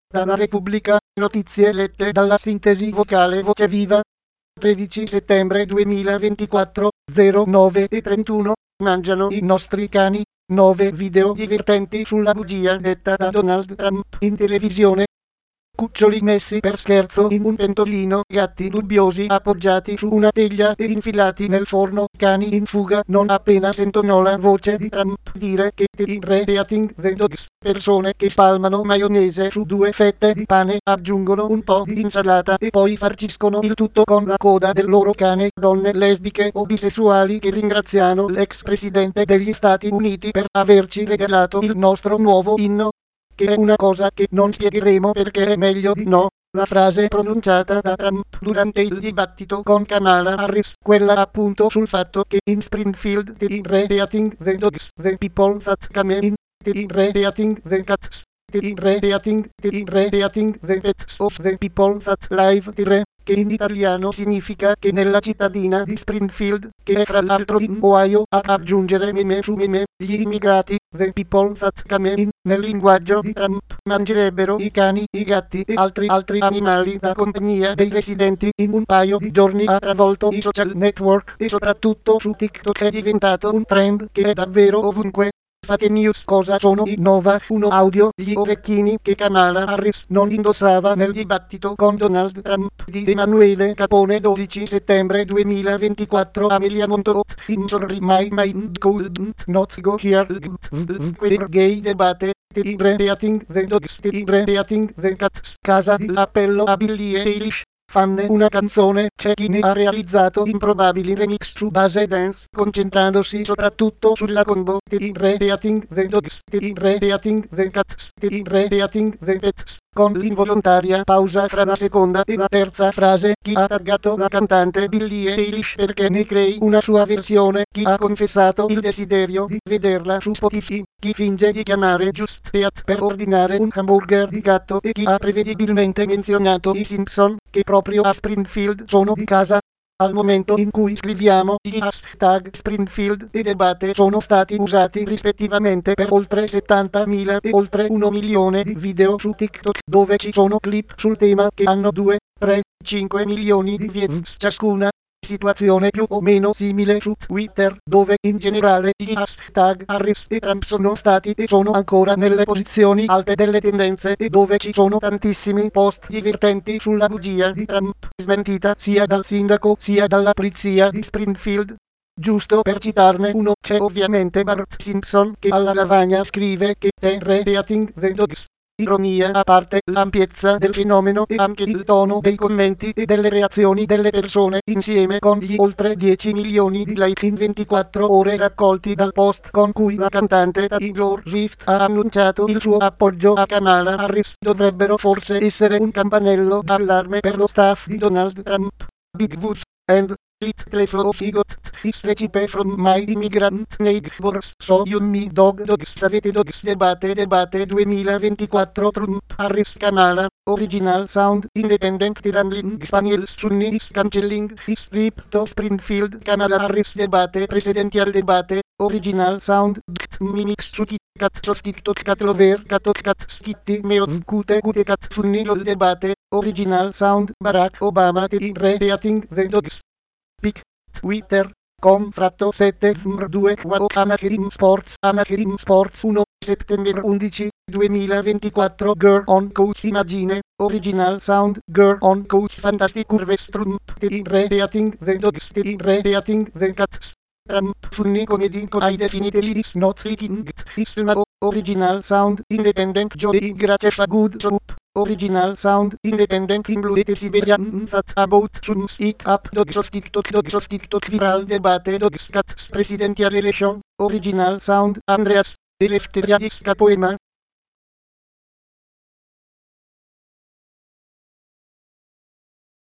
Dalla Repubblica, notizie lette dalla sintesi vocale Voce Viva. 13 settembre 2024, 09:31, mangiano i nostri cani. 9 video divertenti sulla bugia detta da Donald Trump in televisione. Cuccioli messi per scherzo in un pentolino, gatti dubbiosi appoggiati su una teglia e infilati nel forno, cani in fuga non appena sentono la voce di Trump dire che reating the dogs, persone che spalmano maionese su 2 fette di pane, aggiungono un po' di insalata e poi farciscono il tutto con la coda del loro cane, donne lesbiche o bisessuali che ringraziano l'ex presidente degli Stati Uniti per averci regalato il nostro nuovo inno, che è una cosa che non spiegheremo perché è meglio di no. La frase pronunciata da Trump durante il dibattito con Kamala Harris, quella appunto sul fatto che in Springfield reating the dogs, the people that come in, reating the cats, reating the pets of the people that live there, che in italiano significa che nella cittadina di Springfield, che è fra l'altro in Ohio, ad aggiungere meme su meme, gli immigrati, the people that come in, nel linguaggio di Trump, mangerebbero i cani, i gatti e altri animali da compagnia dei residenti. In un paio di giorni ha travolto i social network e soprattutto su TikTok è diventato un trend che è davvero ovunque. Fake news. Cosa sono i Nova 1 Audio? Gli orecchini che Kamala Harris non indossava nel dibattito con Donald Trump di Emanuele Capone. 12 settembre 2024. Amelia Monto. In sorry my mind couldn't not go here. Queer gay debate. Reating the dogs. Reating the cats. Casa di appello a Billie Eilish. Fanne una canzone, c'è chi ne ha realizzato improbabili remix su base dance, concentrandosi soprattutto sulla combo reating the dogs, reating the cats, reating the pets, con l'involontaria pausa fra la seconda e la terza frase. Chi ha taggato la cantante Billie Eilish perché ne crei una sua versione, chi ha confessato il desiderio di vederla su Spotify, chi finge di chiamare Just Eat per ordinare un hamburger di gatto e chi ha prevedibilmente menzionato i Simpson, che proprio a Springfield sono di casa. Al momento in cui scriviamo, gli hashtag Springfield e debate sono stati usati rispettivamente per oltre 70.000 e oltre 1 milione di video su TikTok, dove ci sono clip sul tema che hanno 2, 3, 5 milioni di views ciascuna. Situazione più o meno simile su Twitter, dove in generale gli hashtag Harris e Trump sono stati e sono ancora nelle posizioni alte delle tendenze e dove ci sono tantissimi post divertenti sulla bugia di Trump, smentita sia dal sindaco sia dalla polizia di Springfield. Giusto per citarne uno, c'è ovviamente Bart Simpson che alla lavagna scrive che reating the dogs. Ironia a parte, l'ampiezza del fenomeno e anche il tono dei commenti e delle reazioni delle persone, insieme con gli oltre 10 milioni di like in 24 ore raccolti dal post con cui la cantante Taylor Swift ha annunciato il suo appoggio a Kamala Harris, dovrebbero forse essere un campanello d'allarme per lo staff di Donald Trump. Big Woods and Little Fluffy got his recipe from my immigrant neighbors, so you me dogs avete dogs. Debate 2024. Trump Harris Kamala, original sound independent rambling Spaniels Sunni is cancelling his trip to Springfield. Kamala Harris debate presidential debate, original sound minix su cat of TikTok cat lover cat skitty meow cute cat funny lol debate, original sound Barack Obama reating the dogs. Pic, Twitter.com /7 2 Anaheim Sports 1 settembre 11 2024. Girl on Coach Imagine, original sound Girl on Coach Fantastic Curves. Trump reating the dogs, reating the cats. Trump funny comedy I definitely is not leaking, is una original sound independent Joey Grace fa good soup. Original sound independent in Blue Siberian that about sums it up. Dogs of TikTok viral debate dogs cats presidential election, original sound Andreas Eleftheriadis poema.